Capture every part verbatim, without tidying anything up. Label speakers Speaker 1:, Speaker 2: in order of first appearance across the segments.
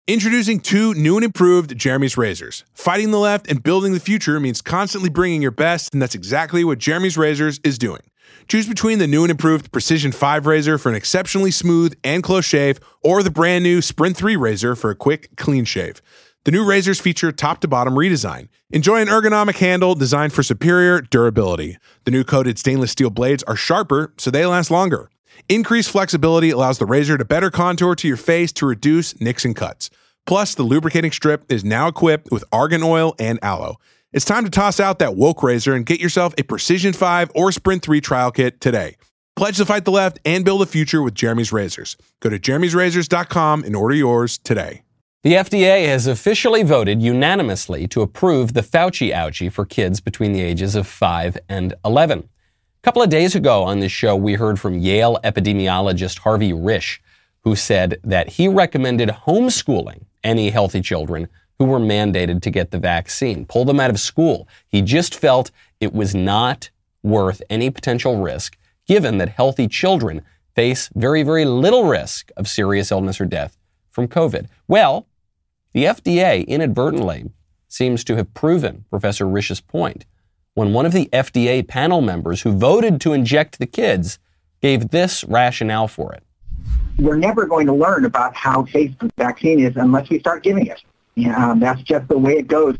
Speaker 1: Introducing two new and improved Jeremy's razors. Fighting the left and building the future means constantly bringing your best, and that's exactly what Jeremy's Razors is doing. Choose between the new and improved Precision five razor for an exceptionally smooth and close shave, or the brand new Sprint three razor for a quick, clean shave. The new razors feature top-to-bottom redesign. Enjoy an ergonomic handle designed for superior durability. The new coated stainless steel blades are sharper, so they last longer. Increased flexibility allows the razor to better contour to your face to reduce nicks and cuts. Plus, the lubricating strip is now equipped with argan oil and aloe. It's time to toss out that woke razor and get yourself a Precision five or Sprint three trial kit today. Pledge to fight the left and build a future with Jeremy's Razors. Go to jeremy's razors dot com and order yours today.
Speaker 2: The F D A has officially voted unanimously to approve the Fauci ouchie for kids between the ages of five and eleven. A couple of days ago on this show, we heard from Yale epidemiologist Harvey Risch, who said that he recommended homeschooling any healthy children who were mandated to get the vaccine, pull them out of school. He just felt it was not worth any potential risk, given that healthy children face very, very little risk of serious illness or death from COVID. Well, the F D A inadvertently seems to have proven Professor Risch's point when one of the F D A panel members who voted to inject the kids gave this rationale for it.
Speaker 3: We're never going to learn about how safe the vaccine is unless we start giving it. Yeah, um, that's just the way it goes.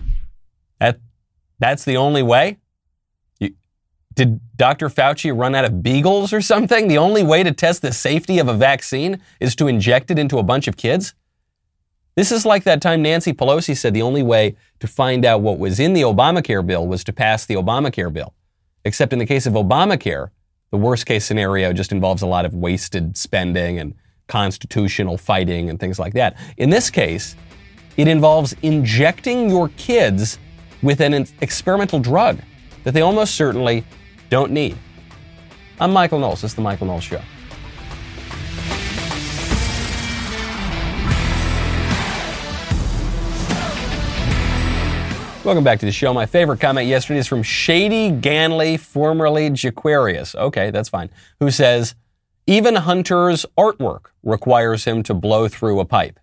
Speaker 2: That, that's the only way? You, did Doctor Fauci run out of beagles or something? The only way to test the safety of a vaccine is to inject it into a bunch of kids? This is like that time Nancy Pelosi said the only way to find out what was in the Obamacare bill was to pass the Obamacare bill. Except in the case of Obamacare, the worst case scenario just involves a lot of wasted spending and constitutional fighting and things like that. In this case, it involves injecting your kids with an experimental drug that they almost certainly don't need. I'm Michael Knowles. This is The Michael Knowles Show. Welcome back to the show. My favorite comment yesterday is from Shady Ganley, formerly Jaquarius. Okay, that's fine. Who says, even Hunter's artwork requires him to blow through a pipe.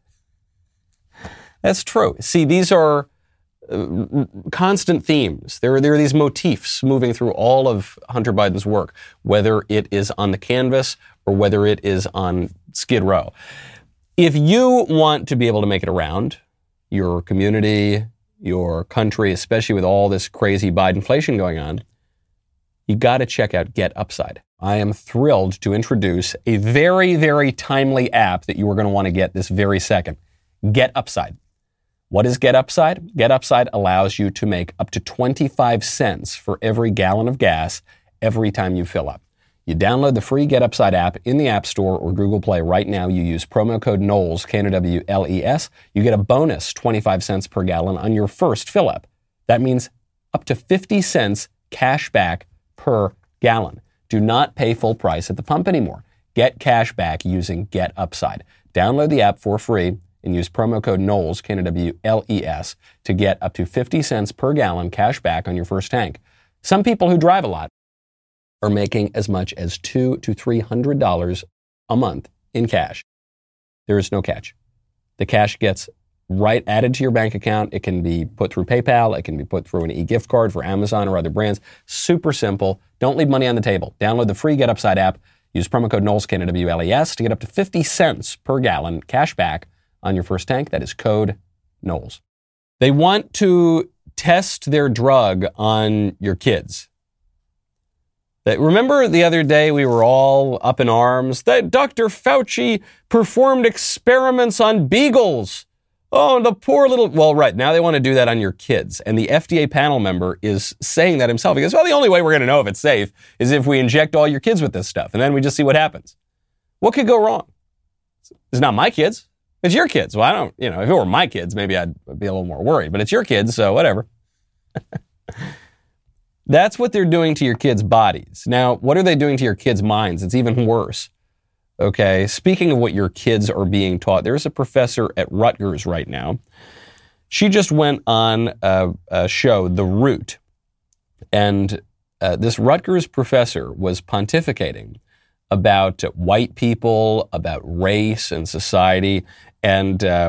Speaker 2: That's true. See, these are uh, constant themes. There are, there are these motifs moving through all of Hunter Biden's work, whether it is on the canvas or whether it is on Skid Row. If you want to be able to make it around your community, your country, especially with all this crazy Bidenflation going on, you got to check out Get Upside. I am thrilled to introduce a very, very timely app that you are going to want to get this very second. Get Upside. What is Get Upside? Get Upside allows you to make up to twenty-five cents for every gallon of gas every time you fill up. You download the free Get Upside app in the App Store or Google Play right now. You use promo code Knowles, K N O W L E S. You get a bonus twenty-five cents per gallon on your first fill up. That means up to fifty cents cash back per gallon. Do not pay full price at the pump anymore. Get cash back using Get Upside. Download the app for free and use promo code Knowles, K N O W L E S, to get up to fifty cents per gallon cash back on your first tank. Some people who drive a lot are making as much as two hundred to three hundred dollars a month in cash. There is no catch. The cash gets right added to your bank account. It can be put through PayPal. It can be put through an e-gift card for Amazon or other brands. Super simple. Don't leave money on the table. Download the free Get Upside app. Use promo code Knowles, K N O W L E S, to get up to fifty cents per gallon cash back on your first tank. That is code Knowles. They want to test their drug on your kids. That, remember the other day we were all up in arms that Doctor Fauci performed experiments on beagles. Oh, the poor little... Well, right, now they want to do that on your kids. And the F D A panel member is saying that himself. He goes, well, the only way we're going to know if it's safe is if we inject all your kids with this stuff. And then we just see what happens. What could go wrong? It's not my kids. It's your kids. Well, I don't... You know, if it were my kids, maybe I'd be a little more worried. But it's your kids, so whatever. That's what they're doing to your kids' bodies. Now, what are they doing to your kids' minds? It's even worse. Okay, speaking of what your kids are being taught, there's a professor at Rutgers right now. She just went on a, a show, The Root, and uh, this Rutgers professor was pontificating about white people, about race and society, and uh,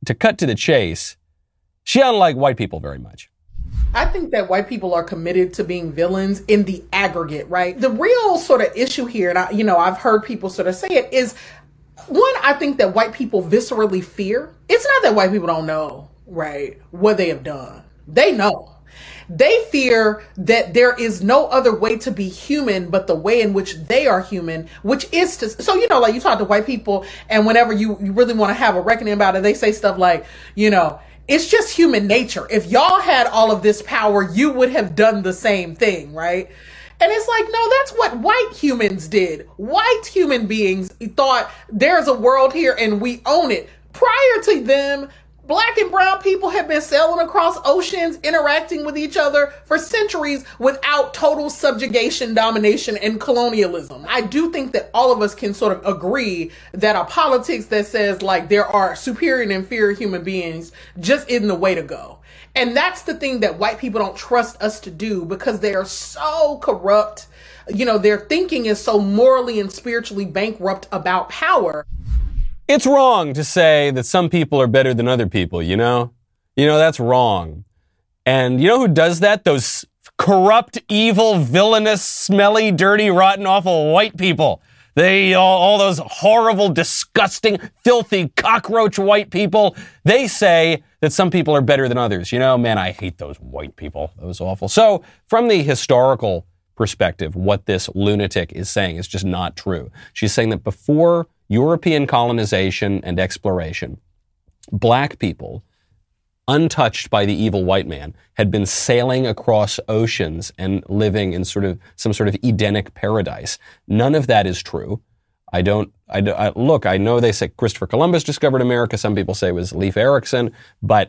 Speaker 2: to cut to the chase, she doesn't like white people very much.
Speaker 4: I think that white people are committed to being villains in the aggregate, right? The real sort of issue here, and I, you know, I've heard people sort of say it, is one, I think that white people viscerally fear. It's not that white people don't know, right, what they have done. They know. They fear that there is no other way to be human but the way in which they are human, which is to, so, you know, like you talk to white people and whenever you, you really want to have a reckoning about it, they say stuff like, you know, it's just human nature. If y'all had all of this power, you would have done the same thing, right? And it's like, no, that's what white humans did. White human beings thought there's a world here and we own it. Prior to them, Black and brown people have been sailing across oceans, interacting with each other for centuries without total subjugation, domination, and colonialism. I do think that all of us can sort of agree that a politics that says like there are superior and inferior human beings just isn't the way to go. And that's the thing that white people don't trust us to do because they are so corrupt. You know, their thinking is so morally and spiritually bankrupt about power.
Speaker 2: It's wrong to say that some people are better than other people, you know? You know, that's wrong. And you know who does that? Those corrupt, evil, villainous, smelly, dirty, rotten, awful white people. They, all, all those horrible, disgusting, filthy, cockroach white people, they say that some people are better than others. You know, man, I hate those white people. That was awful. So, from the historical perspective, what this lunatic is saying is just not true. She's saying that before European colonization and exploration, black people, untouched by the evil white man, had been sailing across oceans and living in sort of some sort of Edenic paradise. None of that is true. I don't, I, I look, I know they say Christopher Columbus discovered America. Some people say it was Leif Erikson, but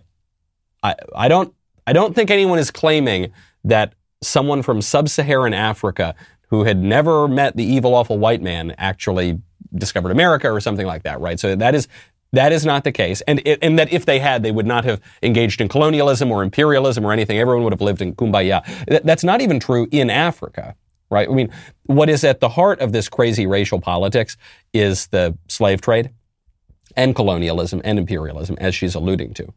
Speaker 2: I, I don't, I don't think anyone is claiming that someone from sub-Saharan Africa who had never met the evil, awful white man actually discovered America or something like that, right? So that is that is not the case. And, it, and that if they had, they would not have engaged in colonialism or imperialism or anything. Everyone would have lived in kumbaya. That's not even true in Africa, right? I mean, what is at the heart of this crazy racial politics is the slave trade and colonialism and imperialism, as she's alluding to.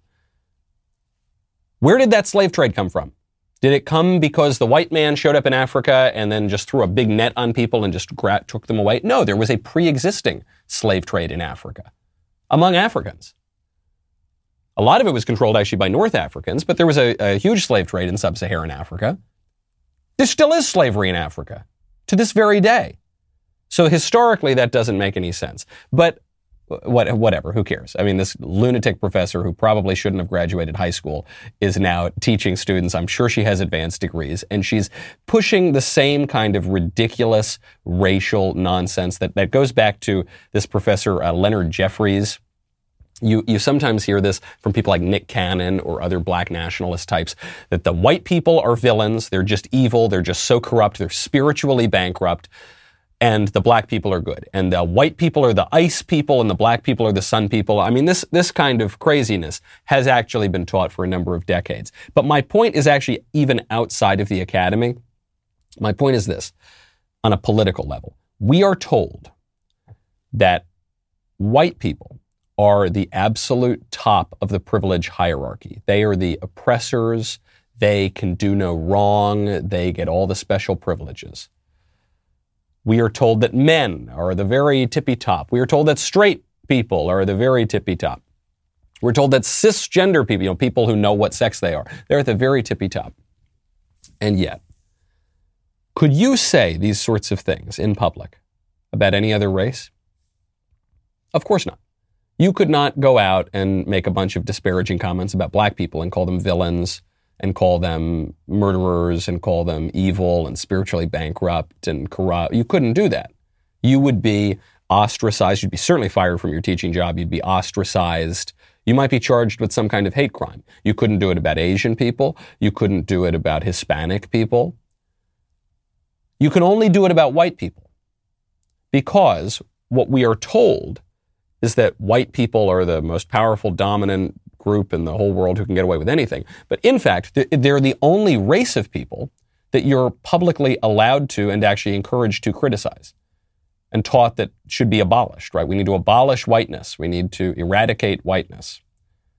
Speaker 2: Where did that slave trade come from? Did it come because the white man showed up in Africa and then just threw a big net on people and just gra- took them away? No, there was a pre-existing slave trade in Africa among Africans. A lot of it was controlled actually by North Africans, but there was a, a huge slave trade in sub-Saharan Africa. There still is slavery in Africa to this very day. So historically, that doesn't make any sense. But What, whatever, who cares? I mean, this lunatic professor who probably shouldn't have graduated high school is now teaching students. I'm sure she has advanced degrees, and she's pushing the same kind of ridiculous racial nonsense that, that goes back to this professor, uh, Leonard Jeffries. You, you sometimes hear this from people like Nick Cannon or other black nationalist types, that the white people are villains. They're just evil. They're just so corrupt. They're spiritually bankrupt. And the black people are good. And the white people are the ice people and the black people are the sun people. I mean, this, this kind of craziness has actually been taught for a number of decades. But my point is actually even outside of the academy. My point is this, on a political level. We are told that white people are the absolute top of the privilege hierarchy. They are the oppressors. They can do no wrong. They get all the special privileges. We are told that men are the very tippy top. We are told that straight people are the very tippy top. We're told that cisgender people, you know, people who know what sex they are, they're at the very tippy top. And yet, could you say these sorts of things in public about any other race? Of course not. You could not go out and make a bunch of disparaging comments about black people and call them villains and call them murderers and call them evil and spiritually bankrupt and corrupt. You couldn't do that. You would be ostracized. You'd be certainly fired from your teaching job. You'd be ostracized. You might be charged with some kind of hate crime. You couldn't do it about Asian people. You couldn't do it about Hispanic people. You can only do it about white people, because what we are told is that white people are the most powerful, dominant group in the whole world who can get away with anything. But in fact, they're the only race of people that you're publicly allowed to and actually encouraged to criticize and taught that should be abolished, right? We need to abolish whiteness. We need to eradicate whiteness.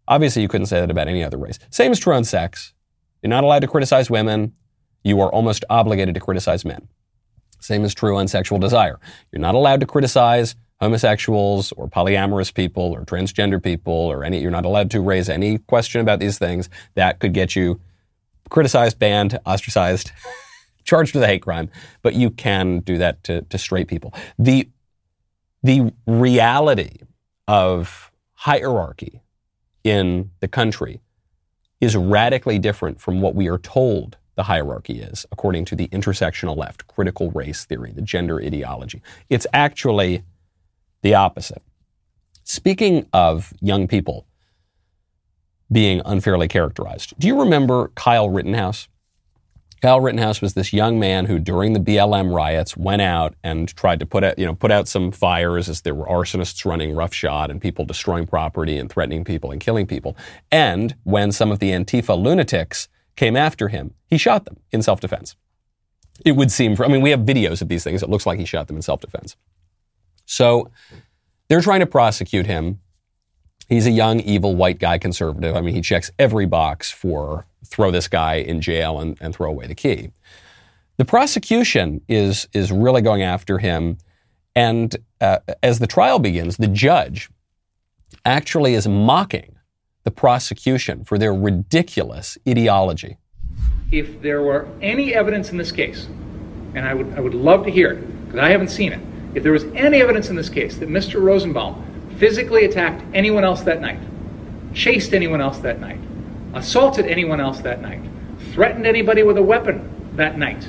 Speaker 2: Obviously, you couldn't say that about any other race. Same is true on sex. You're not allowed to criticize women. You are almost obligated to criticize men. Same is true on sexual desire. You're not allowed to criticize homosexuals or polyamorous people or transgender people or any, you're not allowed to raise any question about these things that could get you criticized, banned, ostracized, charged with a hate crime. But you can do that to, to straight people. The, the reality of hierarchy in the country is radically different from what we are told the hierarchy is, according to the intersectional left, critical race theory, the gender ideology. It's actually the opposite. Speaking of young people being unfairly characterized, do you remember Kyle Rittenhouse? Kyle Rittenhouse was this young man who, during the B L M riots, went out and tried to put out, you know, put out some fires as there were arsonists running roughshod and people destroying property and threatening people and killing people. And when some of the Antifa lunatics came after him, he shot them in self-defense. It would seem, for, I mean, we have videos of these things. It looks like he shot them in self-defense. So they're trying to prosecute him. He's a young, evil, white guy conservative. I mean, he checks every box for throw this guy in jail and, and throw away the key. The prosecution is, is really going after him. And uh, as the trial begins, the judge actually is mocking the prosecution for their ridiculous ideology.
Speaker 5: If there were any evidence in this case, and I would I would love to hear it, because I haven't seen it, if there was any evidence in this case that Mister Rosenbaum physically attacked anyone else that night, chased anyone else that night, assaulted anyone else that night, threatened anybody with a weapon that night,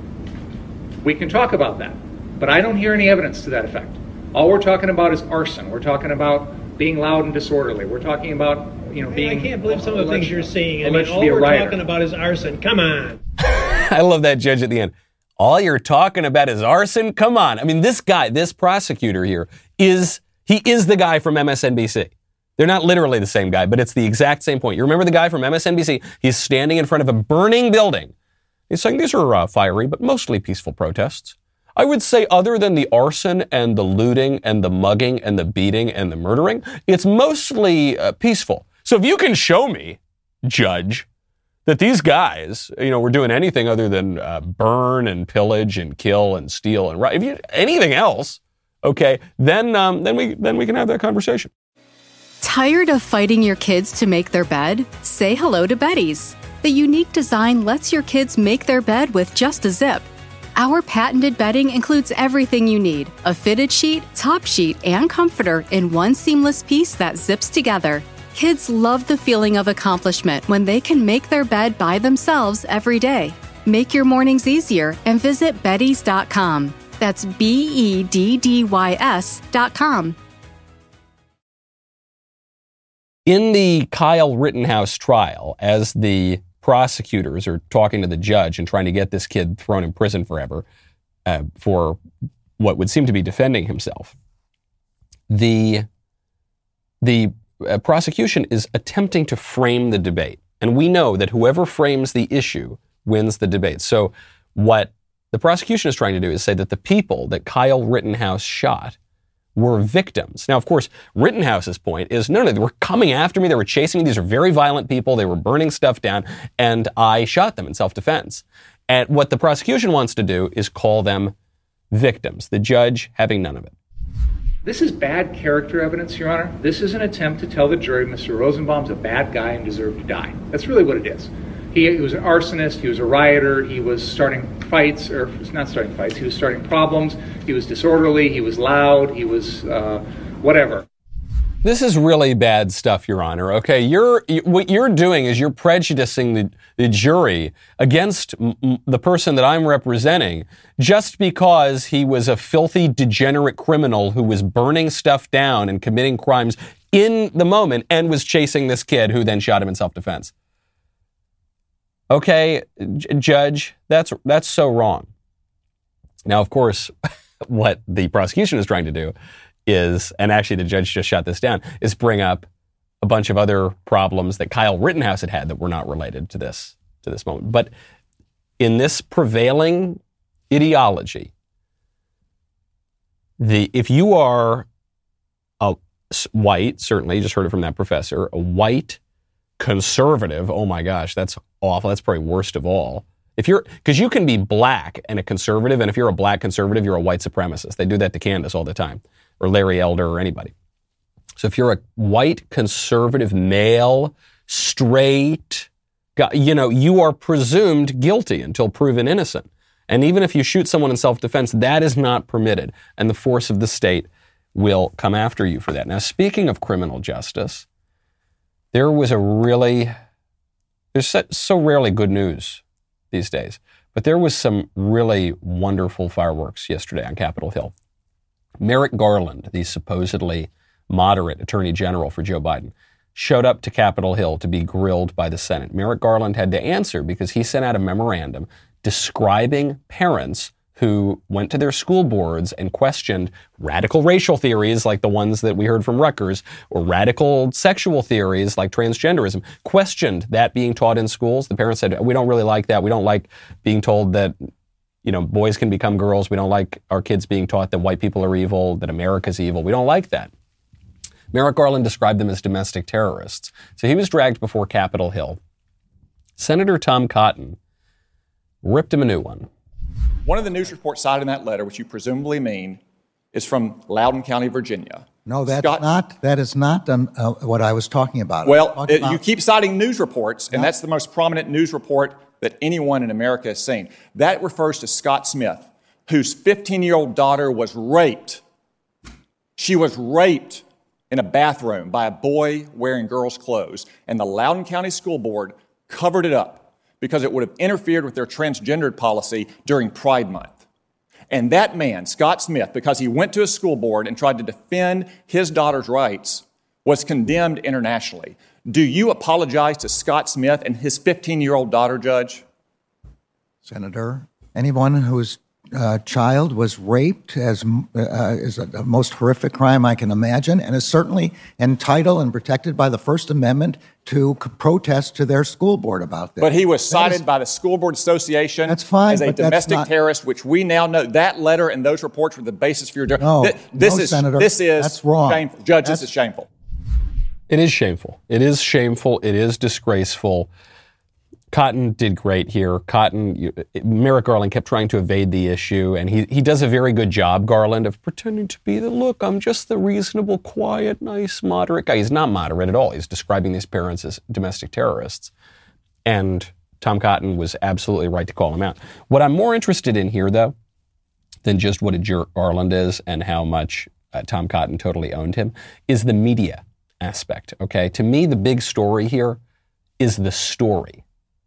Speaker 5: we can talk about that. But I don't hear any evidence to that effect. All we're talking about is arson. We're talking about being loud and disorderly. We're talking about, you know, being...
Speaker 6: I can't believe some of the things you're saying. I
Speaker 5: mean,
Speaker 6: all we're talking about is arson. Come on.
Speaker 2: I love that judge at the end. All you're talking about is arson? Come on. I mean, this guy, this prosecutor here, is, he is the guy from M S N B C. They're not literally the same guy, but it's the exact same point. You remember the guy from M S N B C? He's standing in front of a burning building. He's saying these are uh, fiery, but mostly peaceful protests. I would say other than the arson and the looting and the mugging and the beating and the murdering, it's mostly uh, peaceful. So if you can show me, judge, that these guys, you know, were doing anything other than uh, burn and pillage and kill and steal and if you anything else, okay, then um, then we then we can have that conversation.
Speaker 7: Tired of fighting your kids to make their bed? Say hello to Betty's. The unique design lets your kids make their bed with just a zip. Our patented bedding includes everything you need: a fitted sheet, top sheet, and comforter in one seamless piece that zips together. Kids love the feeling of accomplishment when they can make their bed by themselves every day. Make your mornings easier and visit beddys dot com. That's B E D D Y S dot com.
Speaker 2: In the Kyle Rittenhouse trial, as the prosecutors are talking to the judge and trying to get this kid thrown in prison forever uh, for what would seem to be defending himself, the the uh, prosecution is attempting to frame the debate. And we know that whoever frames the issue wins the debate. So what the prosecution is trying to do is say that the people that Kyle Rittenhouse shot were victims. Now, of course, Rittenhouse's point is, no, no, they were coming after me. They were chasing me. These are very violent people. They were burning stuff down, and I shot them in self-defense. And what the prosecution wants to do is call them victims, the judge having none of it.
Speaker 5: This is bad character evidence, Your Honor. This is an attempt to tell the jury Mister Rosenbaum's a bad guy and deserved to die. That's really what it is. He, he was an arsonist. He was a rioter. He was starting fights, or not starting fights. He was starting problems. He was disorderly. He was loud. He was uh, whatever.
Speaker 2: This is really bad stuff, Your Honor. Okay, you're you, what you're doing is you're prejudicing the, the jury against m- the person that I'm representing just because he was a filthy, degenerate criminal who was burning stuff down and committing crimes in the moment and was chasing this kid who then shot him in self-defense. Okay, j- Judge, that's that's so wrong. Now, of course, what the prosecution is trying to do is, and actually the judge just shot this down, is bring up a bunch of other problems that Kyle Rittenhouse had had that were not related to this, to this moment. But in this prevailing ideology, the if you are a white, certainly, you just heard it from that professor, a white conservative, oh my gosh, that's awful. That's probably worst of all. If you're, because you can be black and a conservative, and if you're a black conservative, you're a white supremacist. They do that to Candace all the time, or Larry Elder, or anybody. So if you're a white conservative male, straight, you know, you are presumed guilty until proven innocent. And even if you shoot someone in self-defense, that is not permitted. And the force of the state will come after you for that. Now, speaking of criminal justice, there was a really, there's so, so rarely good news these days, but there was some really wonderful fireworks yesterday on Capitol Hill. Merrick Garland, the supposedly moderate attorney general for Joe Biden, showed up to Capitol Hill to be grilled by the Senate. Merrick Garland had to answer because he sent out a memorandum describing parents who went to their school boards and questioned radical racial theories like the ones that we heard from Rutgers, or radical sexual theories like transgenderism, questioned that being taught in schools. The parents said, we don't really like that. We don't like being told that, you know, boys can become girls. We don't like our kids being taught that white people are evil, that America's evil. We don't like that. Merrick Garland described them as domestic terrorists. So he was dragged before Capitol Hill. Senator Tom Cotton ripped him a new one.
Speaker 8: One of the news reports cited in that letter, which you presumably mean, is from Loudoun County, Virginia.
Speaker 9: No, that's
Speaker 8: Scott,
Speaker 9: not. That is not um, uh, what I was talking about.
Speaker 8: Well,
Speaker 9: talking
Speaker 8: it,
Speaker 9: about,
Speaker 8: you keep citing news reports, and
Speaker 9: Yeah.
Speaker 8: that's the most prominent news report that anyone in America has seen. That refers to Scott Smith, whose fifteen-year-old daughter was raped. She was raped in a bathroom by a boy wearing girls' clothes, and the Loudoun County School Board covered it up because it would have interfered with their transgendered policy during Pride Month. And that man, Scott Smith, because he went to a school board and tried to defend his daughter's rights, was condemned internationally. Do you apologize to Scott Smith and his fifteen-year-old daughter, Judge?
Speaker 9: Senator, anyone whose uh, child was raped as, uh, is a, the most horrific crime I can imagine, and is certainly entitled and protected by the First Amendment to c- protest to their school board about this.
Speaker 8: But he was
Speaker 9: That
Speaker 8: cited
Speaker 9: is-
Speaker 8: by the School Board Association
Speaker 9: That's fine,
Speaker 8: as a
Speaker 9: but that's
Speaker 8: domestic
Speaker 9: not-
Speaker 8: terrorist, which we now know that letter and those reports were the basis for your judgment.
Speaker 9: No,
Speaker 8: Th- this
Speaker 9: no,
Speaker 8: is
Speaker 9: Senator,
Speaker 8: this is
Speaker 9: that's wrong.
Speaker 8: shameful. Judge,
Speaker 9: That's-
Speaker 8: this is shameful.
Speaker 2: It is shameful. It is shameful. It is disgraceful. Cotton did great here. Cotton, you, Merrick Garland kept trying to evade the issue, and he, he does a very good job, Garland, of pretending to be the, look, I'm just the reasonable, quiet, nice, moderate guy. He's not moderate at all. He's describing these parents as domestic terrorists. And Tom Cotton was absolutely right to call him out. What I'm more interested in here, though, than just what a jerk Garland is and how much uh, Tom Cotton totally owned him, is the media aspect, okay? To me, the big story here is the story.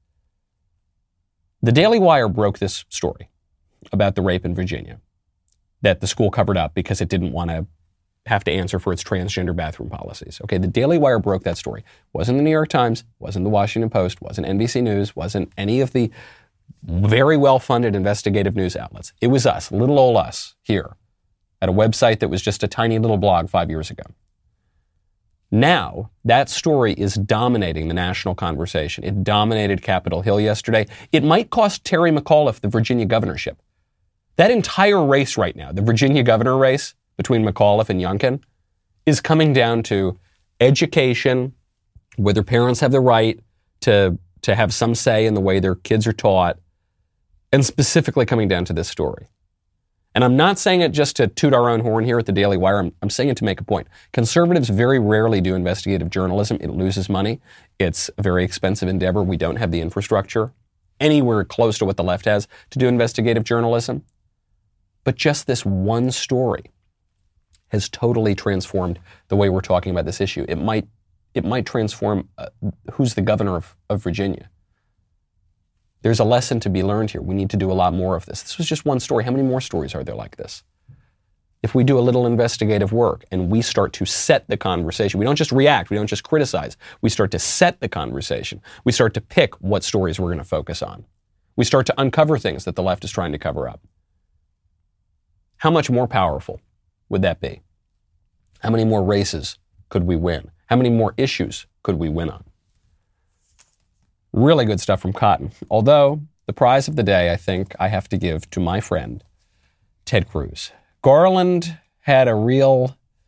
Speaker 2: The Daily Wire broke this story about the rape in Virginia that the school covered up because it didn't want to have to answer for its transgender bathroom policies. Okay, the Daily Wire broke that story. Wasn't the New York Times, wasn't the Washington Post, wasn't N B C News, wasn't any of the very well-funded investigative news outlets. It was us, little old us, here at a website that was just a tiny little blog five years ago. Now, that story is dominating the national conversation. It dominated Capitol Hill yesterday. It might cost Terry McAuliffe the Virginia governorship. That entire race right now, the Virginia governor race between McAuliffe and Youngkin, is coming down to education, whether parents have the right to, to have some say in the way their kids are taught, and specifically coming down to this story. And I'm not saying it just to toot our own horn here at the Daily Wire. I'm, I'm saying it to make a point. Conservatives very rarely do investigative journalism. It loses money. It's a very expensive endeavor. We don't have the infrastructure anywhere close to what the left has to do investigative journalism. But just this one story has totally transformed the way we're talking about this issue. It might, it might transform uh, who's the governor of, of Virginia. There's a lesson to be learned here. We need to do a lot more of this. This was just one story. How many more stories are there like this? If we do a little investigative work and we start to set the conversation, we don't just react, we don't just criticize, we start to set the conversation. We start to pick what stories we're going to focus on. We start to uncover things that the left is trying to cover up. How much more powerful would that be? How many more races could we win? How many more issues could we win on? Really good stuff from Cotton. Although, the prize of the day, I think, I have to give to my friend, Ted Cruz. Garland had a real,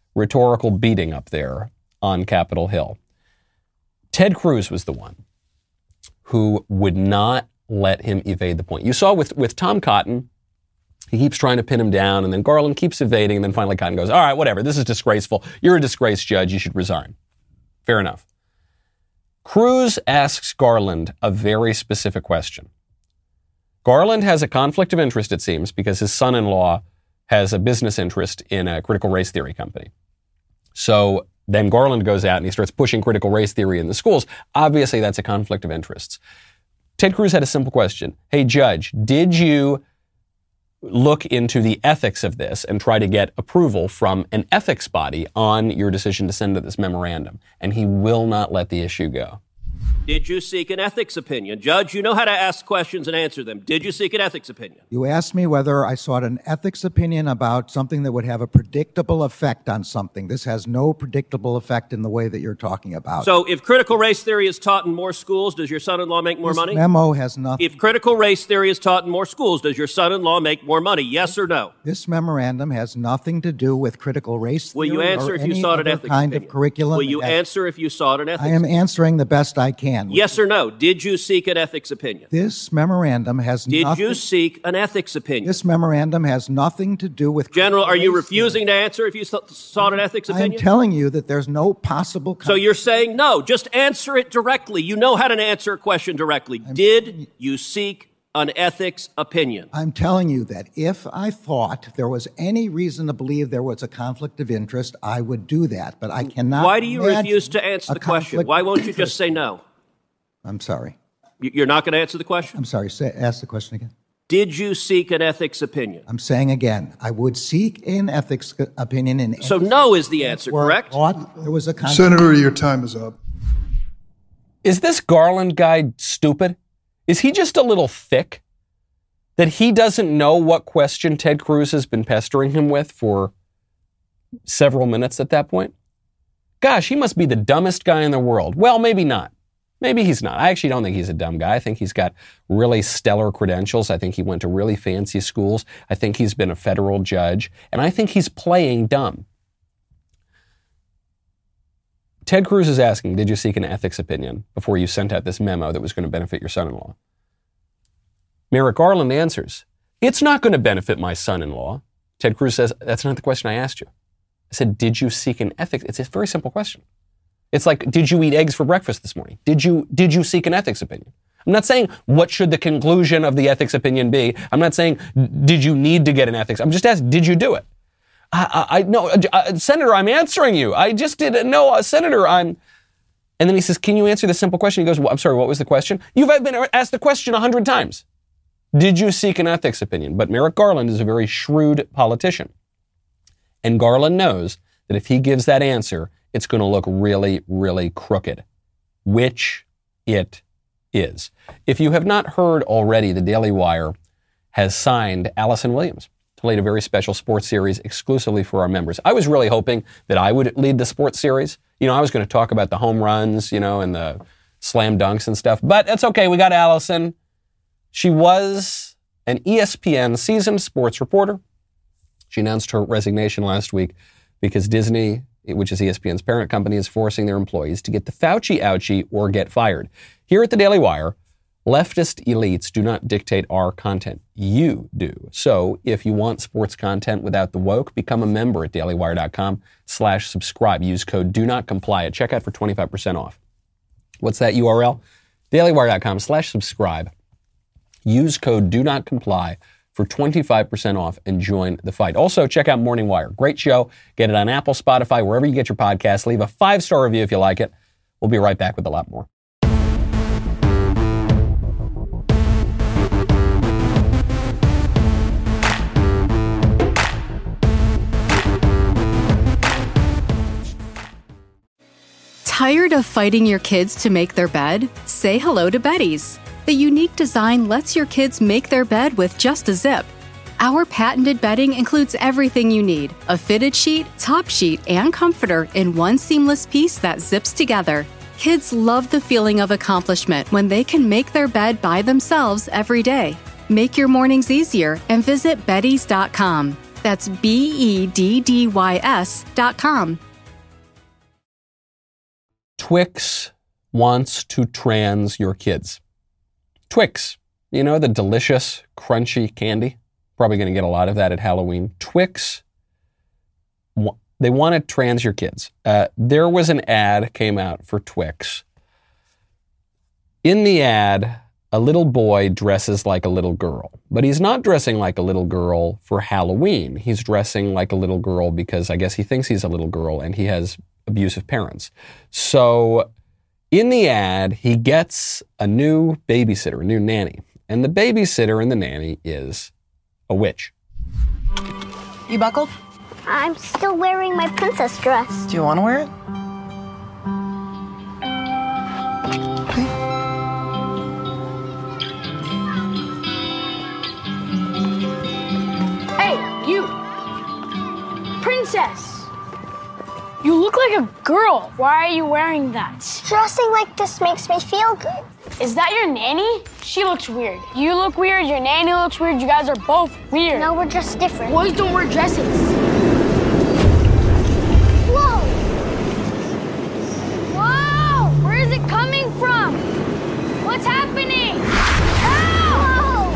Speaker 2: rhetorical beating up there on Capitol Hill. Ted Cruz was the one who would not let him evade the point. You saw with, with Tom Cotton, he keeps trying to pin him down, and then Garland keeps evading, and then finally Cotton goes, all right, whatever, this is disgraceful. You're a disgraced judge. You should resign. Fair enough. Cruz asks Garland a very specific question. Garland has a conflict of interest, it seems, because his son-in-law has a business interest in a critical race theory company. So then Garland goes out and he starts pushing critical race theory in the schools. Obviously, that's a conflict of interests. Ted Cruz had a simple question. Hey, Judge, did you look into the ethics of this and try to get approval from an ethics body on your decision to send this memorandum? And he will not let the issue go.
Speaker 10: Did you seek an ethics opinion? Judge, you know how to ask questions and answer them. Did you seek an ethics opinion?
Speaker 9: You asked me whether I sought an ethics opinion about something that would have a predictable effect on something. This has no predictable effect in the way that you're talking about.
Speaker 10: So if critical race theory is taught in more schools, does your son-in-law make more
Speaker 9: this
Speaker 10: money?
Speaker 9: memo has nothing.
Speaker 10: If critical race theory is taught in more schools, does your son-in-law make more money? Yes or no?
Speaker 9: This memorandum has nothing to do with critical race
Speaker 10: Will
Speaker 9: theory
Speaker 10: you answer
Speaker 9: or
Speaker 10: if you
Speaker 9: any
Speaker 10: sought an
Speaker 9: other
Speaker 10: ethics
Speaker 9: kind
Speaker 10: opinion?
Speaker 9: of curriculum.
Speaker 10: Will you
Speaker 9: that-
Speaker 10: answer if you sought an ethics
Speaker 9: I am
Speaker 10: opinion?
Speaker 9: answering the best I can.
Speaker 10: Yes or no? Did you seek an ethics opinion?
Speaker 9: This memorandum has
Speaker 10: Did
Speaker 9: nothing.
Speaker 10: you seek an ethics opinion?
Speaker 9: This memorandum has nothing to do with.
Speaker 10: General, are you
Speaker 9: race
Speaker 10: refusing to answer if you sought an ethics
Speaker 9: theory.
Speaker 10: opinion?
Speaker 9: I'm telling you that there's no possible.
Speaker 10: So you're saying no. Just answer it directly. You know how to answer a question directly.
Speaker 9: I'm
Speaker 10: Did you seek an ethics opinion?
Speaker 9: I'm telling you that if I thought there was any reason to believe there was a conflict of interest, I would do that. But I cannot.
Speaker 10: Why do you
Speaker 9: imagine
Speaker 10: refuse to answer
Speaker 9: a
Speaker 10: the question?
Speaker 9: conflict
Speaker 10: Why
Speaker 9: of
Speaker 10: won't you
Speaker 9: interest.
Speaker 10: just say no?
Speaker 9: I'm sorry.
Speaker 10: You- You're not going to answer the question?
Speaker 9: I'm sorry. Say, ask the question again.
Speaker 10: Did you seek an ethics opinion?
Speaker 9: I'm saying again, I would seek an ethics opinion in.
Speaker 10: So no is the answer,
Speaker 9: where I
Speaker 10: correct?
Speaker 9: thought there was a conflict.
Speaker 11: Senator, your time is up.
Speaker 2: Is this Garland guy stupid? Is he just a little thick? That he doesn't know what question Ted Cruz has been pestering him with for several minutes at that point? Gosh, he must be the dumbest guy in the world. Well, maybe not. Maybe he's not. I actually don't think he's a dumb guy. I think he's got really stellar credentials. I think he went to really fancy schools. I think he's been a federal judge. And I think he's playing dumb. Ted Cruz is asking, did you seek an ethics opinion before you sent out this memo that was going to benefit your son-in-law? Merrick Garland answers, it's not going to benefit my son-in-law. Ted Cruz says, that's not the question I asked you. I said, did you seek an ethics? It's a very simple question. It's like, did you eat eggs for breakfast this morning? Did you, did you seek an ethics opinion? I'm not saying, what should the conclusion of the ethics opinion be? I'm not saying, did you need to get an ethics? I'm just asking, did you do it? I, I, I no, uh, Senator, I'm answering you. I just did, no, uh, Senator, I'm, and then he says, can you answer the simple question? He goes, well, I'm sorry, what was the question? You've been asked the question a hundred times. Did you seek an ethics opinion? But Merrick Garland is a very shrewd politician. And Garland knows that if he gives that answer, it's going to look really, really crooked, which it is. If you have not heard already, the Daily Wire has signed Allison Williams to lead a very special sports series exclusively for our members. I was really hoping that I would lead the sports series. You know, I was going to talk about the home runs, you know, and the slam dunks and stuff, but that's okay. We got Allison. She was an E S P N seasoned sports reporter. She announced her resignation last week because Disney, which is E S P N's parent company, is forcing their employees to get the Fauci ouchie or get fired. Here at the Daily Wire, leftist elites do not dictate our content. You do. So if you want sports content without the woke, become a member at dailywire.com slash subscribe. Use code do not comply at checkout for twenty-five percent off. What's that U R L? dailywire.com slash subscribe. Use code do not comply for twenty-five percent off and join the fight. Also, check out Morning Wire. Great show. Get it on Apple, Spotify, wherever you get your podcasts. Leave a five-star review if you like it. We'll be right back with a lot more.
Speaker 7: Tired of fighting your kids to make their bed? Say hello to Betty's. The unique design lets your kids make their bed with just a zip. Our patented bedding includes everything you need: a fitted sheet, top sheet, and comforter in one seamless piece that zips together. Kids love the feeling of accomplishment when they can make their bed by themselves every day. Make your mornings easier and visit bettys dot com. That's B E D D Y S dot com.
Speaker 2: Twix wants to trans your kids. Twix, you know, the delicious, crunchy candy. Probably going to get a lot of that at Halloween. Twix, they want to trans your kids. Uh, there was an ad came out for Twix. In the ad, a little boy dresses like a little girl, but he's not dressing like a little girl for Halloween. He's dressing like a little girl because I guess he thinks he's a little girl and he has abusive parents. So in the ad, he gets a new babysitter, a new nanny. And the babysitter and the nanny is a witch.
Speaker 11: You buckled?
Speaker 12: I'm still wearing my princess dress.
Speaker 11: Do you want to wear it?
Speaker 13: Hey, you! Princess! You look like a girl. Why are you wearing that?
Speaker 12: Dressing like this makes me feel good.
Speaker 13: Is that your nanny? She looks weird. You look weird, your nanny looks weird, you guys are both weird.
Speaker 12: No, we're just different.
Speaker 13: Boys don't wear dresses.
Speaker 12: Whoa!
Speaker 13: Whoa! Where is it coming from? What's happening? Help!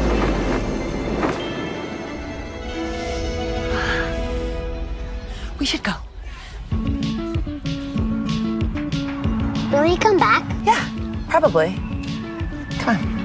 Speaker 11: We should go.
Speaker 12: Will he come back?
Speaker 11: Yeah, probably. Come on.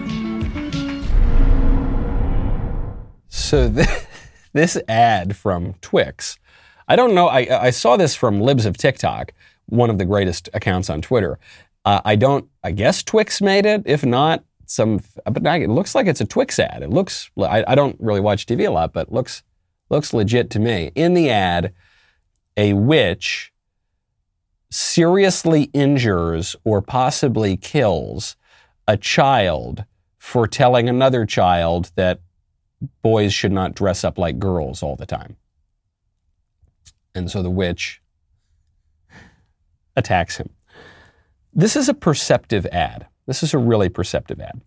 Speaker 2: So th- this ad from Twix, I don't know, I, I saw this from Libs of TikTok, one of the greatest accounts on Twitter. Uh, I don't, I guess Twix made it. If not, some, but it looks like it's a Twix ad. It looks, I, I don't really watch T V a lot, but it looks, looks legit to me. In the ad, a witch seriously injures or possibly kills a child for telling another child that boys should not dress up like girls all the time. And so the witch attacks him. This is a perceptive ad. This is a really perceptive ad.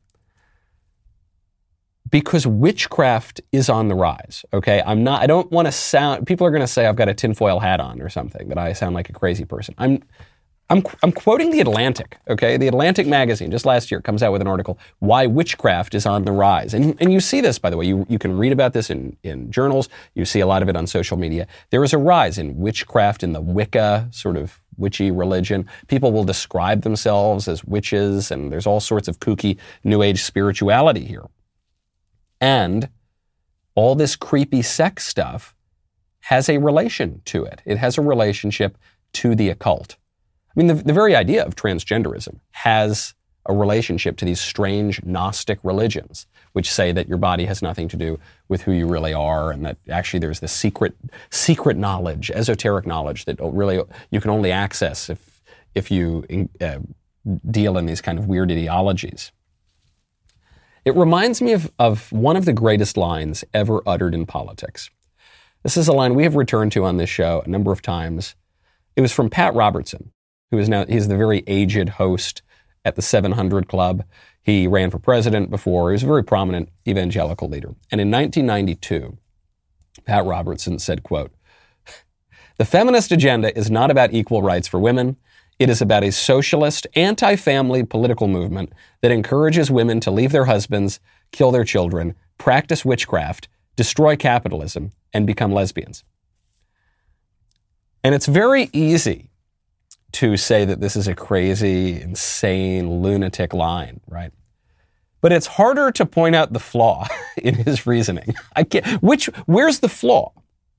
Speaker 2: Because witchcraft is on the rise, okay? I'm not, I don't want to sound, people are going to say I've got a tinfoil hat on or something, that I sound like a crazy person. I'm, I'm, I'm quoting The Atlantic, okay? The Atlantic magazine, just last year, comes out with an article, Why Witchcraft is on the Rise. And, and you see this, by the way, you, you can read about this in, in journals, you see a lot of it on social media. There is a rise in witchcraft, in the Wicca sort of witchy religion. People will describe themselves as witches, and there's all sorts of kooky New Age spirituality here. And all this creepy sex stuff has a relation to it. It has a relationship to the occult. I mean, the, the very idea of transgenderism has a relationship to these strange Gnostic religions, which say that your body has nothing to do with who you really are, and that actually there's this secret, secret knowledge, esoteric knowledge that really you can only access if if you uh, deal in these kind of weird ideologies. It reminds me of, of one of the greatest lines ever uttered in politics. This is a line we have returned to on this show a number of times. It was from Pat Robertson, who is now, he's the very aged host at the seven hundred Club. He ran for president before. He was a very prominent evangelical leader. And in nineteen ninety-two, Pat Robertson said, quote, "The feminist agenda is not about equal rights for women. It is about a socialist, anti-family political movement that encourages women to leave their husbands, kill their children, practice witchcraft, destroy capitalism, and become lesbians." And it's very easy to say that this is a crazy, insane, lunatic line, right? But it's harder to point out the flaw in his reasoning. I can't, which, where's the flaw?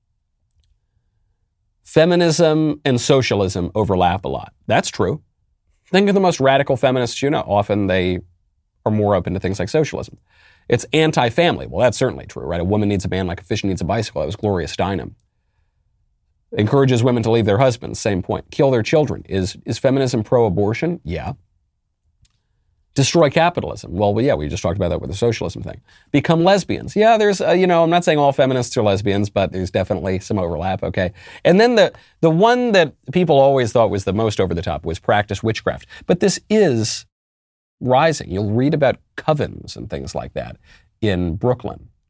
Speaker 2: Feminism and socialism overlap a lot. That's true. Think of the most radical feminists you know. Often they are more open to things like socialism. It's anti-family. Well, that's certainly true, right? A woman needs a man like a fish needs a bicycle. That was Gloria Steinem. Encourages women to leave their husbands. Same point. Kill their children. Is, is feminism pro-abortion? Yeah. Destroy capitalism. Well, yeah, we just talked about that with the socialism thing. Become lesbians. Yeah, there's, uh, you know, I'm not saying all feminists are lesbians, but there's definitely some overlap, okay? And then the, the one that people always thought was the most over the top was practice witchcraft. But this is rising. You'll read about covens and things like that in Brooklyn.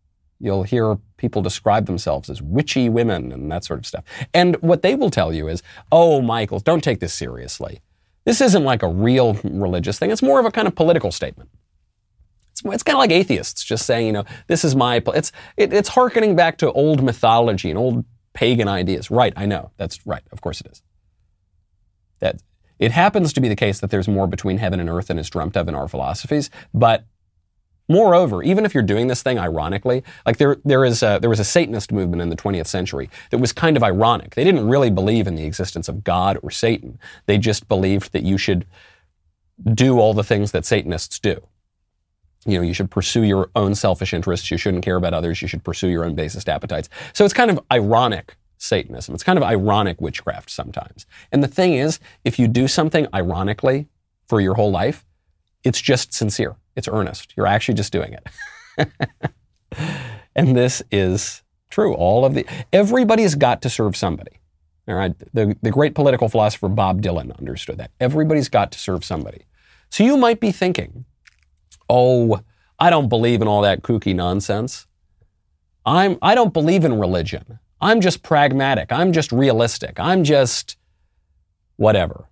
Speaker 2: You'll hear people describe themselves as witchy women and that sort of stuff. And what they will tell you is, oh, Michael, don't take this seriously. This isn't like a real religious thing. It's more of a kind of political statement. It's, it's kind of like atheists just saying, you know, this is my, it's, it, it's hearkening back to old mythology and old pagan ideas. Right, I know. That's right. Of course it is. That it happens to be the case that there's more between heaven and earth than is dreamt of in our philosophies. But moreover, even if you're doing this thing ironically, like there, there is a, there was a Satanist movement in the twentieth century that was kind of ironic. They didn't really believe in the existence of God or Satan. They just believed that you should do all the things that Satanists do. You know, you should pursue your own selfish interests. You shouldn't care about others. You should pursue your own basest appetites. So it's kind of ironic Satanism. It's kind of ironic witchcraft sometimes. And the thing is, if you do something ironically for your whole life, it's just sincere. It's earnest. You're actually just doing it. And this is true. All of the, everybody's got to serve somebody. All right. The, the great political philosopher Bob Dylan understood that. Everybody's got to serve somebody. So you might be thinking, oh, I don't believe in all that kooky nonsense. I'm, I don't believe in religion. I'm just pragmatic. I'm just realistic. I'm just whatever.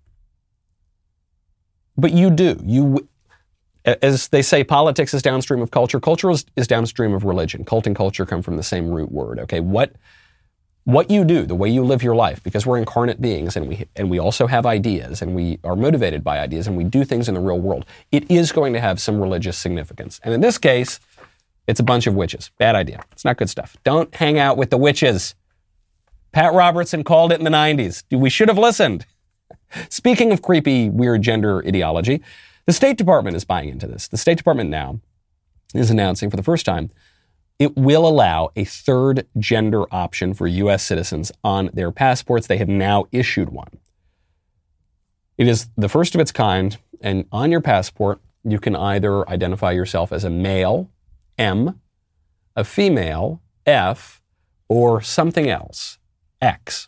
Speaker 2: But you do. You, as they say, politics is downstream of culture. Culture is, is downstream of religion. Cult and culture come from the same root word. Okay, what what you do, the way you live your life, because we're incarnate beings and we and we also have ideas and we are motivated by ideas and we do things in the real world. It is going to have some religious significance. And in this case, it's a bunch of witches. Bad idea. It's not good stuff. Don't hang out with the witches. Pat Robertson called it in the nineties. We should have listened. Speaking of creepy, weird gender ideology, the State Department is buying into this. The State Department now is announcing for the first time it will allow a third gender option for U S citizens on their passports. They have now issued one. It is the first of its kind, and on your passport, you can either identify yourself as a male, M, a female, F, or something else, X.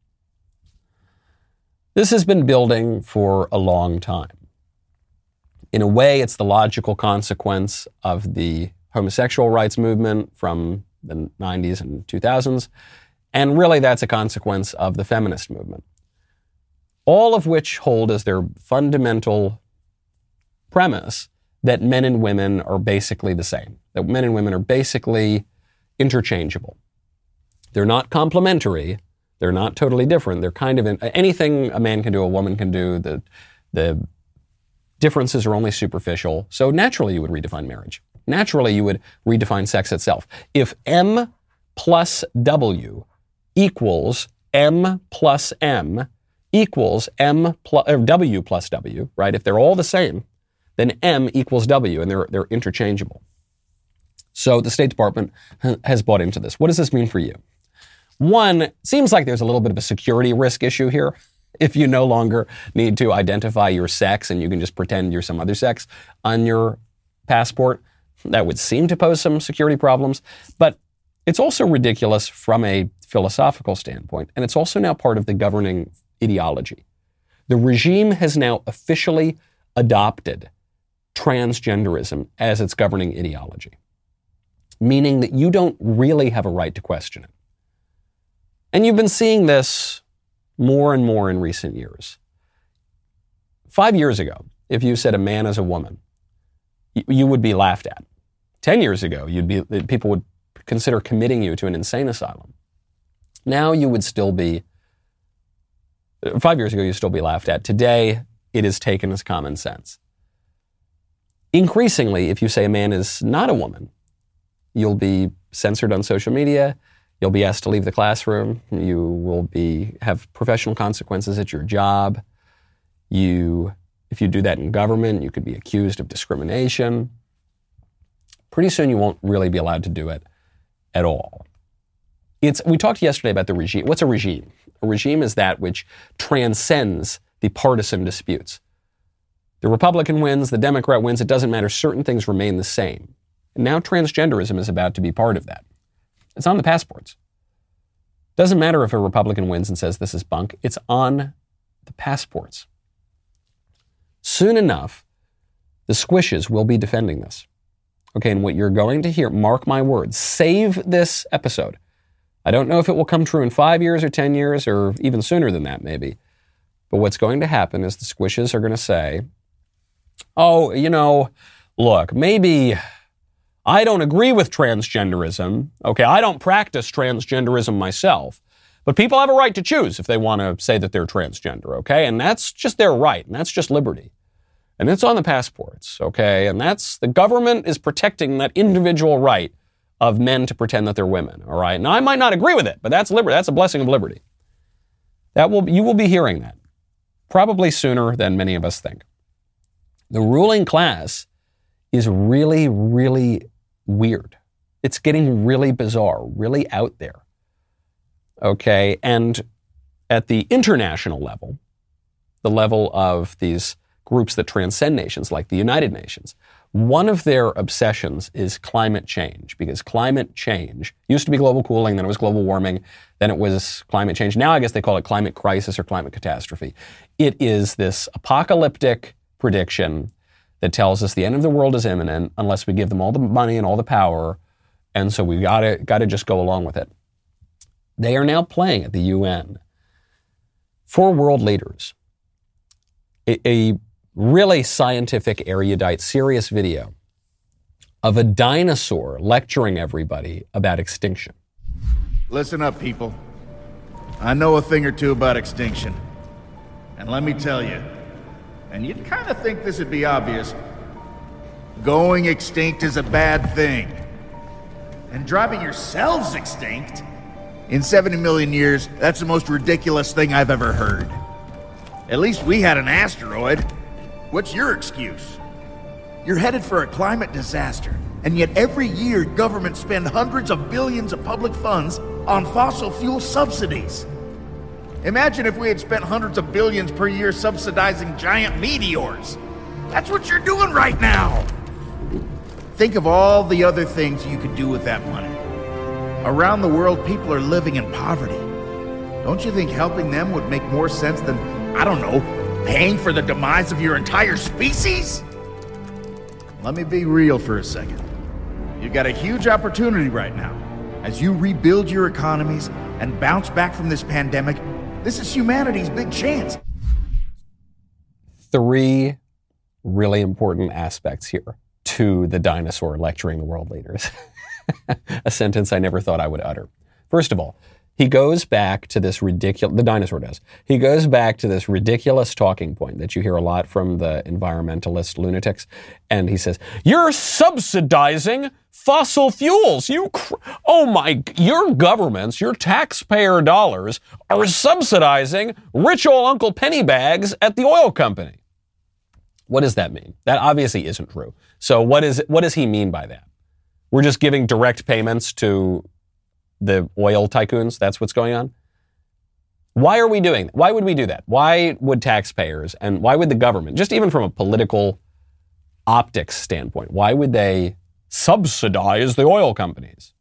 Speaker 2: This has been building for a long time. In a way, it's the logical consequence of the homosexual rights movement from the nineties and two thousands, and really that's a consequence of the feminist movement. All of which hold as their fundamental premise that men and women are basically the same, that men and women are basically interchangeable. They're not complementary, they're not totally different, they're kind of in, anything a man can do, a woman can do, the, the differences are only superficial, so naturally you would redefine marriage. Naturally, you would redefine sex itself. If M plus W equals M plus M equals M plus, or W plus W, right? If they're all the same, then M equals W, and they're, they're interchangeable. So the State Department has bought into this. What does this mean for you? One, seems like there's a little bit of a security risk issue here. If you no longer need to identify your sex and you can just pretend you're some other sex on your passport, that would seem to pose some security problems, but it's also ridiculous from a philosophical standpoint, and it's also now part of the governing ideology. The regime has now officially adopted transgenderism as its governing ideology, meaning that you don't really have a right to question it. And you've been seeing this more and more in recent years. Five years ago, if you said a man is a woman, you would be laughed at. Ten years ago, you'd be people would consider committing you to an insane asylum. Now you would still be, five years ago, you'd still be laughed at. Today, it is taken as common sense. Increasingly, if you say a man is not a woman, you'll be censored on social media, you'll be asked to leave the classroom, you will be have professional consequences at your job. You, if you do that in government, you could be accused of discrimination. Pretty soon you won't really be allowed to do it at all. It's, we talked yesterday about the regime. What's a regime? A regime is that which transcends the partisan disputes. The Republican wins, the Democrat wins, it doesn't matter. Certain things remain the same. And now transgenderism is about to be part of that. It's on the passports. Doesn't matter if a Republican wins and says this is bunk. It's on the passports. Soon enough, the squishes will be defending this. Okay, and what you're going to hear, mark my words, save this episode. I don't know if it will come true in five years or ten years or even sooner than that, maybe. But what's going to happen is the squishes are going to say, oh, you know, look, maybe I don't agree with transgenderism. Okay, I don't practice transgenderism myself. But people have a right to choose if they want to say that they're transgender, okay? And that's just their right, and that's just liberty. And it's on the passports, okay? And that's, the government is protecting that individual right of men to pretend that they're women, all right? Now, I might not agree with it, but that's liberty. That's a blessing of liberty. That will, you will be hearing that, probably sooner than many of us think. The ruling class is really, really weird. It's getting really bizarre, really out there, okay? And at the international level, the level of these groups that transcend nations, like the United Nations, one of their obsessions is climate change, because climate change used to be global cooling, then it was global warming, then it was climate change. Now I guess they call it climate crisis or climate catastrophe. It is this apocalyptic prediction that tells us the end of the world is imminent unless we give them all the money and all the power, and so we gotta gotta just go along with it. They are now playing at the U N for world leaders a, a really scientific, erudite, serious video of a dinosaur lecturing everybody about extinction.
Speaker 14: Listen up, people. I know a thing or two about extinction. And let me tell you, and you'd kind of think this would be obvious, going extinct is a bad thing. And driving yourselves extinct? In seventy million years, that's the most ridiculous thing I've ever heard. At least we had an asteroid. What's your excuse? You're headed for a climate disaster, and yet every year governments spend hundreds of billions of public funds on fossil fuel subsidies. Imagine if we had spent hundreds of billions per year subsidizing giant meteors. That's what you're doing right now. Think of all the other things you could do with that money. Around the world, people are living in poverty. Don't you think helping them would make more sense than, I don't know, paying for the demise of your entire species? Let me be real for a second. You've got a huge opportunity right now. As you rebuild your economies and bounce back from this pandemic, this is humanity's big chance.
Speaker 2: Three really important aspects here to the dinosaur lecturing the world leaders. A sentence I never thought I would utter. First of all, he goes back to this ridiculous, the dinosaur does, he goes back to this ridiculous talking point that you hear a lot from the environmentalist lunatics, and he says, you're subsidizing fossil fuels. You, cr- oh my, your governments, your taxpayer dollars are subsidizing rich old Uncle Pennybags at the oil company. What does that mean? That obviously isn't true. So what is what does he mean by that? We're just giving direct payments to the oil tycoons? That's what's going on? Why are we doing that? Why would we do that? Why would taxpayers and why would the government, just even from a political optics standpoint, why would they subsidize the oil companies?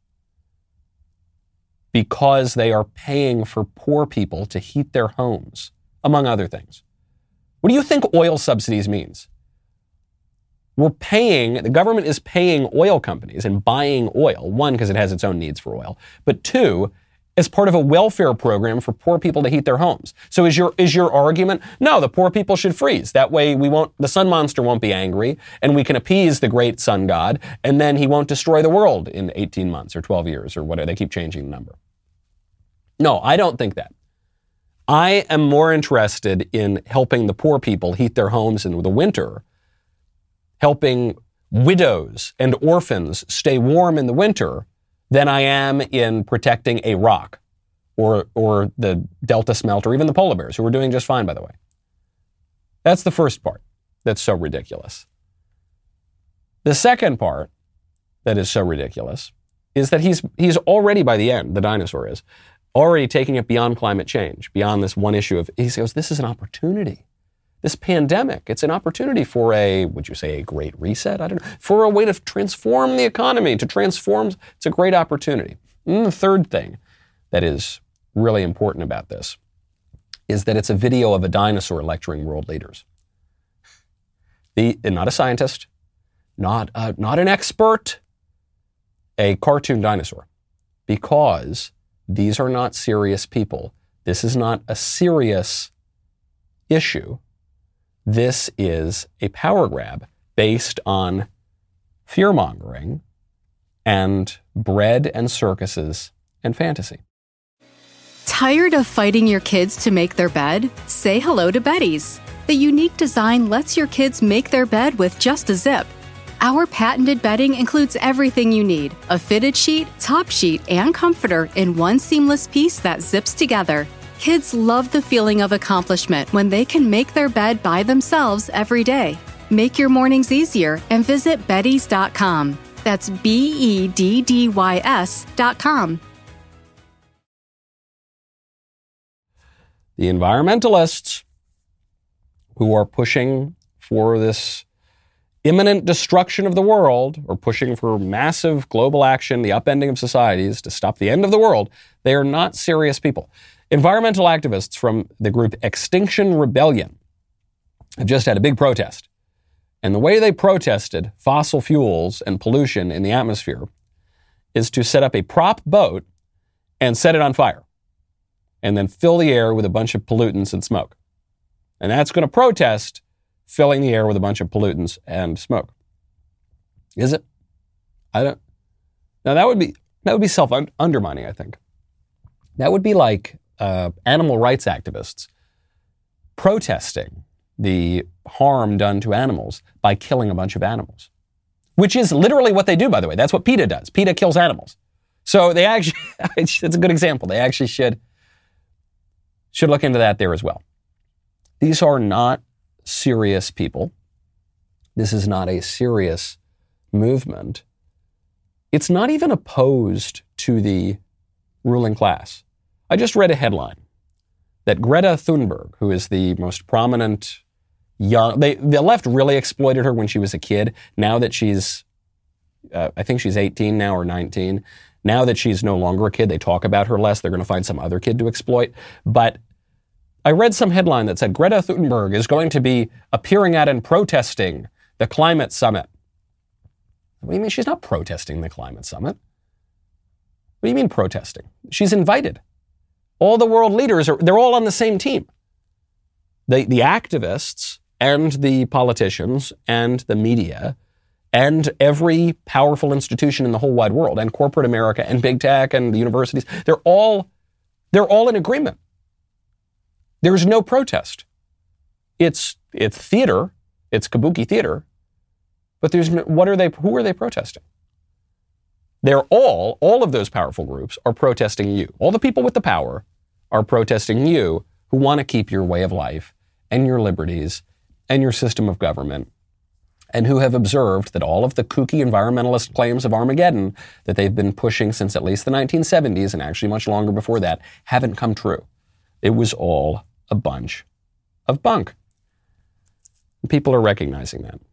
Speaker 2: Because they are paying for poor people to heat their homes, among other things. What do you think oil subsidies means? We're paying, the government is paying oil companies and buying oil, one, because it has its own needs for oil, but two, as part of a welfare program for poor people to heat their homes. So is your is your argument, no, the poor people should freeze. That way we won't, the sun monster won't be angry, and we can appease the great sun god, and then he won't destroy the world in eighteen months or twelve years or whatever. They keep changing the number. No, I don't think that. I am more interested in helping the poor people heat their homes in the winter, helping widows and orphans stay warm in the winter, than I am in protecting a rock or or the Delta smelt or even the polar bears, who are doing just fine, by the way. That's the first part that's so ridiculous. The second part that is so ridiculous is that he's he's already, by the end, the dinosaur is, already taking it beyond climate change, beyond this one issue of, he goes, this is an opportunity. This pandemic, it's an opportunity for a, would you say a great reset? I don't know. For a way to transform the economy, to transform, it's a great opportunity. And the third thing that is really important about this is that it's a video of a dinosaur lecturing world leaders. The, and not a scientist, not uh, not an expert, a cartoon dinosaur, because these are not serious people. This is not a serious issue. This is a power grab based on fear-mongering and bread and circuses and fantasy.
Speaker 7: Tired of fighting your kids to make their bed? Say hello to Betty's. The unique design lets your kids make their bed with just a zip. Our patented bedding includes everything you need: a fitted sheet, top sheet, and comforter in one seamless piece that zips together. Kids love the feeling of accomplishment when they can make their bed by themselves every day. Make your mornings easier and visit beddys dot com. That's B E D D Y S dot com.
Speaker 2: The environmentalists who are pushing for this imminent destruction of the world, or pushing for massive global action, the upending of societies to stop the end of the world, they are not serious people. Environmental activists from the group Extinction Rebellion have just had a big protest. And the way they protested fossil fuels and pollution in the atmosphere is to set up a prop boat and set it on fire, and then fill the air with a bunch of pollutants and smoke. And that's going to protest filling the air with a bunch of pollutants and smoke. Is it? I don't. Now that would be that would be self-undermining, I think. That would be like uh, animal rights activists protesting the harm done to animals by killing a bunch of animals, which is literally what they do, by the way. That's what PETA does. PETA kills animals. So they actually, it's a good example. They actually should, should look into that there as well. These are not serious people. This is not a serious movement. It's not even opposed to the ruling class. I just read a headline that Greta Thunberg, who is the most prominent young, they, the left really exploited her when she was a kid. Now that she's, uh, I think she's eighteen now or nineteen. Now that she's no longer a kid, they talk about her less. They're going to find some other kid to exploit. But I read some headline that said Greta Thunberg is going to be appearing at and protesting the climate summit. What do you mean she's not protesting the climate summit? What do you mean protesting? She's invited. All the world leaders, are they're all on the same team. The, the activists and the politicians and the media and every powerful institution in the whole wide world and corporate America and big tech and the universities, they're all, they're all in agreement. There's no protest. It's, it's theater. It's kabuki theater. But there's no, what are they, who are they protesting? They're all, all of those powerful groups are protesting you. All the people with the power are protesting you who want to keep your way of life and your liberties and your system of government, and who have observed that all of the kooky environmentalist claims of Armageddon that they've been pushing since at least the nineteen seventies, and actually much longer before that, haven't come true. It was all a bunch of bunk. And people are recognizing that.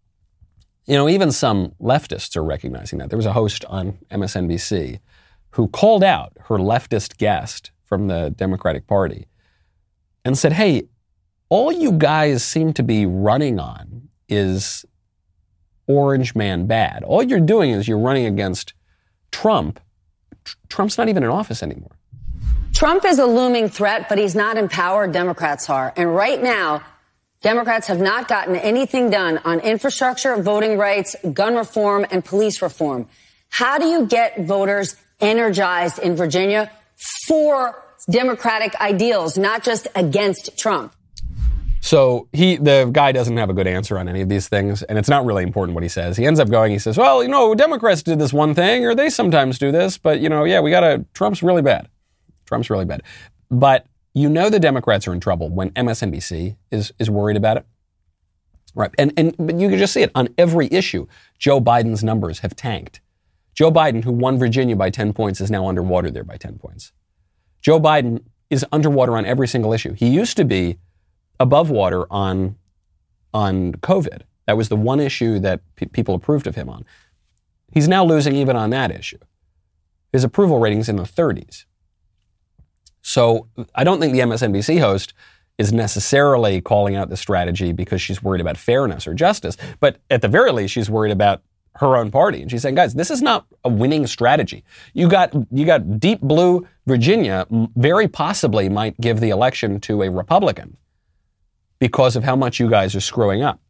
Speaker 2: You know, even some leftists are recognizing that. There was a host on M S N B C who called out her leftist guest from the Democratic Party and said, hey, all you guys seem to be running on is Orange Man bad. All you're doing is you're running against Trump. Tr- Trump's not even in office anymore.
Speaker 15: Trump is a looming threat, but he's not in power. Democrats are. And right now, Democrats have not gotten anything done on infrastructure, voting rights, gun reform, and police reform. How do you get voters energized in Virginia for Democratic ideals, not just against Trump?
Speaker 2: So he, the guy doesn't have a good answer on any of these things, and it's not really important what he says. He ends up going, he says, well, you know, Democrats did this one thing, or they sometimes do this, but, you know, yeah, we gotta, Trump's really bad. Trump's really bad. But you know the Democrats are in trouble when M S N B C is, is worried about it. Right. And, and but you can just see it on every issue. Joe Biden's numbers have tanked. Joe Biden, who won Virginia by ten points, is now underwater there by ten points. Joe Biden is underwater on every single issue. He used to be above water on, on COVID. That was the one issue that pe- people approved of him on. He's now losing even on that issue. His approval rating's in the thirties. So I don't think the M S N B C host is necessarily calling out the strategy because she's worried about fairness or justice. But at the very least, she's worried about her own party. And she's saying, guys, this is not a winning strategy. You got you got deep blue Virginia very possibly might give the election to a Republican because of how much you guys are screwing up.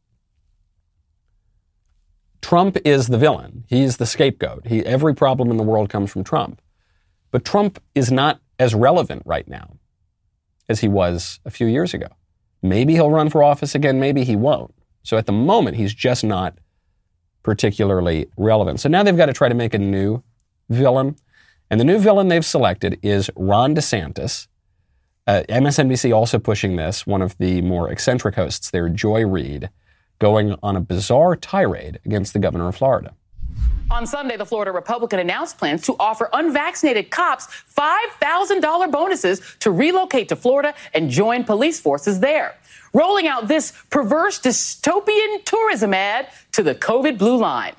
Speaker 2: Trump is the villain. He's the scapegoat. He, every problem in the world comes from Trump. But Trump is not as relevant right now as he was a few years ago. Maybe he'll run for office again, maybe he won't. So at the moment, he's just not particularly relevant. So now they've got to try to make a new villain. And the new villain they've selected is Ron DeSantis. Uh, M S N B C also pushing this, one of the more eccentric hosts there, Joy Reid, going on a bizarre tirade against the governor of Florida.
Speaker 16: On Sunday, the Florida Republican announced plans to offer unvaccinated cops five thousand dollars bonuses to relocate to Florida and join police forces there, rolling out this perverse dystopian tourism ad to the COVID blue line.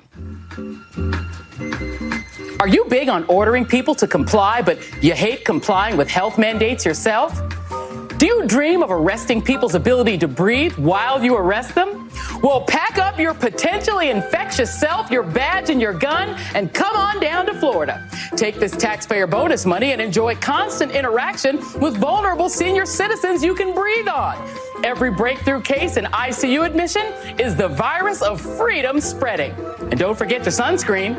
Speaker 16: Are you big on ordering people to comply, but you hate complying with health mandates yourself? Do you dream of arresting people's ability to breathe while you arrest them? Well, pack up your potentially infectious self, your badge, and your gun, and come on down to Florida. Take this taxpayer bonus money and enjoy constant interaction with vulnerable senior citizens you can breathe on. Every breakthrough case and I C U admission is the virus of freedom spreading. And don't forget your sunscreen.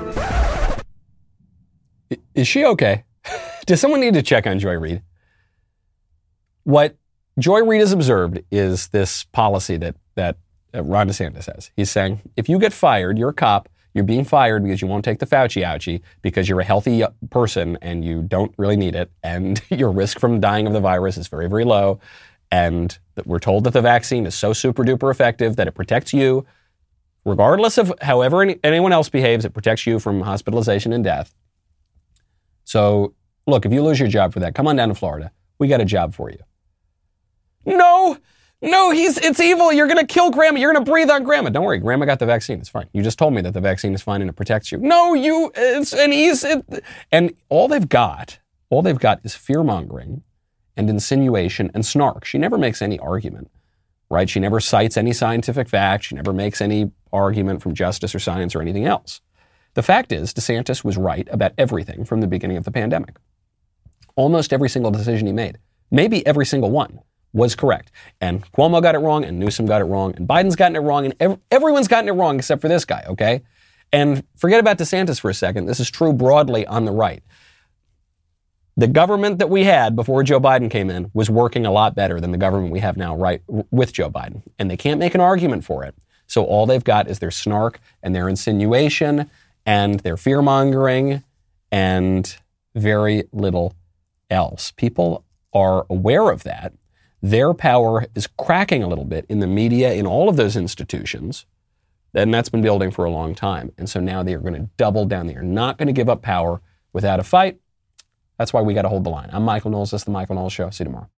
Speaker 2: Is she okay? Does someone need to check on Joy Reid? What Joy Reid has observed is this policy that, that Ron DeSantis has. He's saying, if you get fired, you're a cop, you're being fired because you won't take the Fauci ouchie, because you're a healthy person and you don't really need it, and your risk from dying of the virus is very, very low, and that we're told that the vaccine is so super duper effective that it protects you, regardless of however any, anyone else behaves, it protects you from hospitalization and death. So, look, if you lose your job for that, come on down to Florida. We got a job for you. No, no, he's it's evil. You're going to kill Grandma. You're going to breathe on Grandma. Don't worry, Grandma got the vaccine. It's fine. You just told me that the vaccine is fine and it protects you. No, you, it's, and he's, it, and all they've got, all they've got is fear-mongering and insinuation and snark. She never makes any argument, right? She never cites any scientific fact. She never makes any argument from justice or science or anything else. The fact is, DeSantis was right about everything from the beginning of the pandemic. Almost every single decision he made, maybe every single one, was correct. And Cuomo got it wrong, and Newsom got it wrong, and Biden's gotten it wrong, and ev- everyone's gotten it wrong except for this guy, okay? And forget about DeSantis for a second. This is true broadly on the right. The government that we had before Joe Biden came in was working a lot better than the government we have now right with Joe Biden. And they can't make an argument for it. So all they've got is their snark and their insinuation and their fear-mongering and very little else. People are aware of that. Their power is cracking a little bit in the media, in all of those institutions. And that's been building for a long time. And so now they are going to double down. They are not going to give up power without a fight. That's why we got to hold the line. I'm Michael Knowles. This is The Michael Knowles Show. See you tomorrow.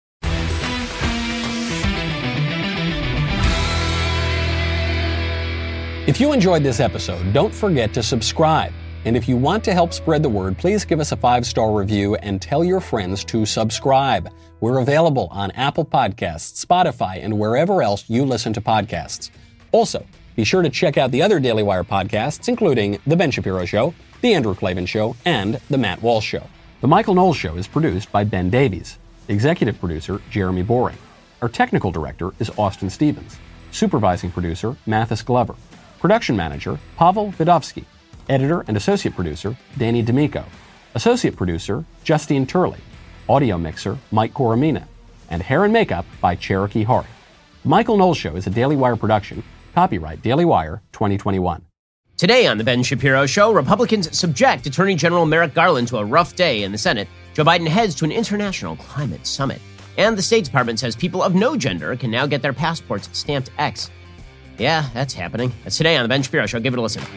Speaker 2: If you enjoyed this episode, don't forget to subscribe. And if you want to help spread the word, please give us a five-star review and tell your friends to subscribe. We're available on Apple Podcasts, Spotify, and wherever else you listen to podcasts. Also, be sure to check out the other Daily Wire podcasts, including The Ben Shapiro Show, The Andrew Klavan Show, and The Matt Walsh Show. The Michael Knowles Show is produced by Ben Davies. Executive producer, Jeremy Boring. Our technical director is Austin Stevens. Supervising producer, Mathis Glover. Production manager, Pavel Vidovsky. Editor and associate producer, Danny D'Amico. Associate producer, Justine Turley. Audio mixer, Mike Coromina. And hair and makeup by Cherokee Hart. The Michael Knowles Show is a Daily Wire production. Copyright Daily Wire twenty twenty-one.
Speaker 17: Today on The Ben Shapiro Show, Republicans subject Attorney General Merrick Garland to a rough day in the Senate. Joe Biden heads to an international climate summit. And the State Department says people of no gender can now get their passports stamped X. Yeah, that's happening. That's today on The Ben Shapiro Show. Give it a listen.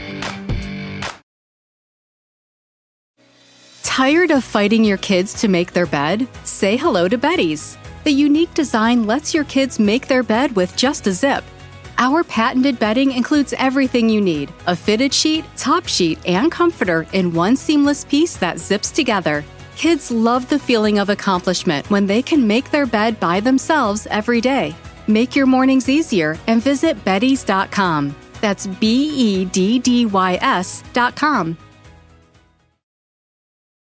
Speaker 7: Tired of fighting your kids to make their bed? Say hello to Betty's. The unique design lets your kids make their bed with just a zip. Our patented bedding includes everything you need: a fitted sheet, top sheet, and comforter in one seamless piece that zips together. Kids love the feeling of accomplishment when they can make their bed by themselves every day. Make your mornings easier and visit beddys dot com. That's B E D D Y S dot com.